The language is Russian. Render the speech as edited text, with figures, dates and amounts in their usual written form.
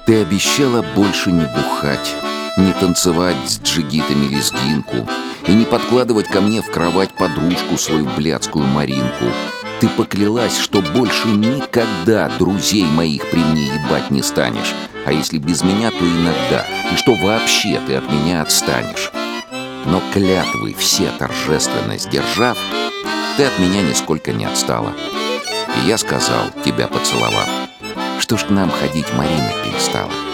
Ты обещала больше не бухать, не танцевать с джигитами лезгинку и не подкладывать ко мне в кровать подружку свою блядскую Маринку. Ты поклялась, что больше никогда друзей моих при мне ебать не станешь, а если без меня, то иногда, и что вообще ты от меня отстанешь. Но клятвы все торжественно сдержав, ты от меня нисколько не отстала. И я сказал, тебя поцеловав, что ж к нам ходить Марина перестала.